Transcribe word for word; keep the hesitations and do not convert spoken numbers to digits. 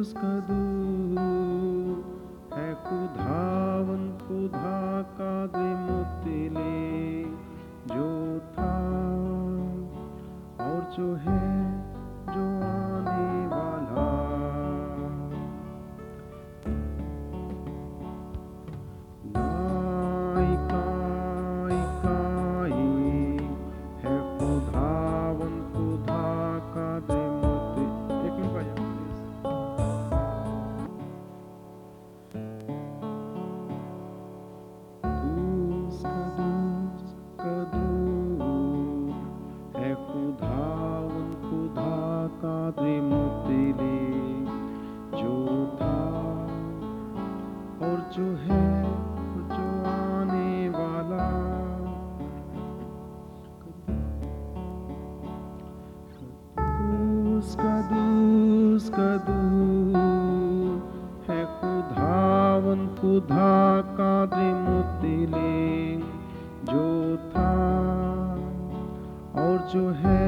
उसका दूर है खुदावन खुदा का दिमुतिले जो था और जो है जो आने वाला नाइकाई काई है खुदावन खुदा का दिमुति एक मिनट भाई उसका उसका दूर है खुदावन खुदा का दिमुतिले जो था और जो है जो आने वाला उसका दूर उसका दूर है खुदावन खुदा का दिमुतिले जो था और जो है